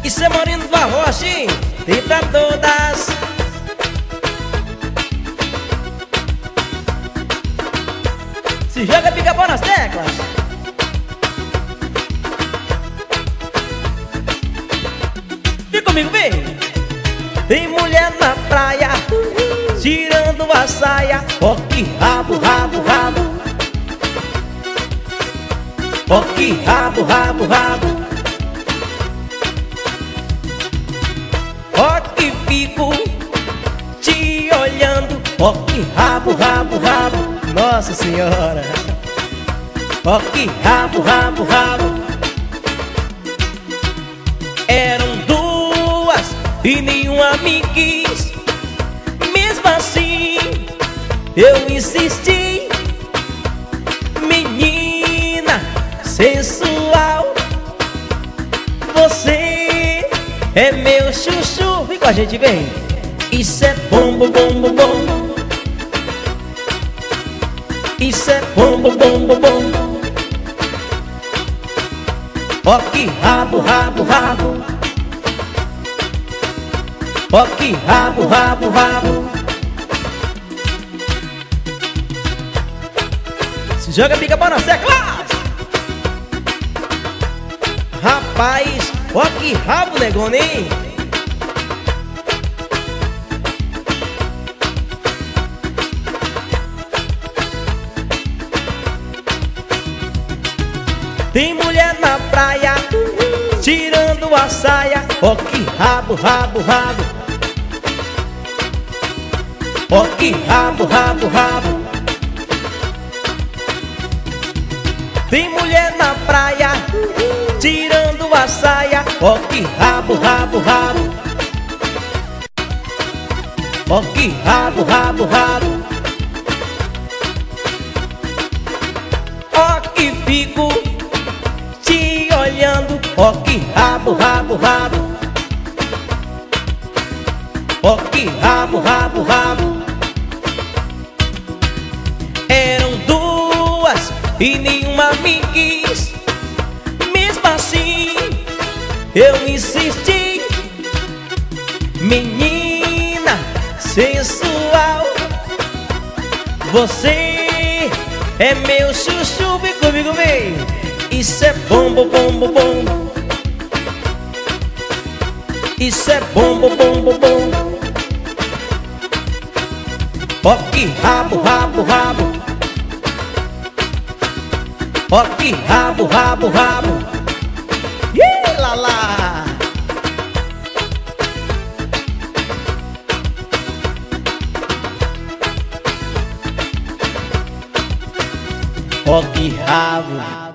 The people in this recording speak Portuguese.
Isso é Moreno do Arroche, tem pra todas. Se joga pica-pau nas teclas. Vem comigo, vem. Tem mulher na praia tirando a saia. Ó que rabo, rabo, rabo. Ó que rabo, rabo, rabo. Ó que fico te olhando. Ó que rabo, rabo, rabo. Nossa Senhora. Ó que rabo, rabo, rabo. Eram duas e nenhuma me quis. Mesmo assim eu insisti. Menina sensual, você é meu chuchu. Vem com a gente, vem. Isso é bom, bom, bom, bom, bom. Isso é bom, bom, bom, bom, bom. Ó que rabo, rabo, rabo. Ó que rabo, rabo, rabo. Se joga pica-pau nas teclas. Rapaz, ó que rabo, negona, hein? Tem mulher na praia tirando a saia. Ó que rabo, rabo, rabo. Ó que rabo, rabo, rabo. Tem mulher na praia tirando a saia. Ó que rabo, rabo, rabo. Ó que rabo, rabo, rabo. Ó que fico te olhando. Ó que rabo, rabo, rabo. Ó que rabo, rabo, rabo. Eram duas e nenhuma me quis. Mesmo assim eu insisti. Menina sensual, você é meu chuchu. Vem comigo, vem. Isso é bom, bom, bom, bom, bom. Isso é bom, bom, bom, bom, bom. Ó que rabo, rabo, rabo. Ó que rabo, rabo, rabo. Ih, lá, lá. Ó que rabo.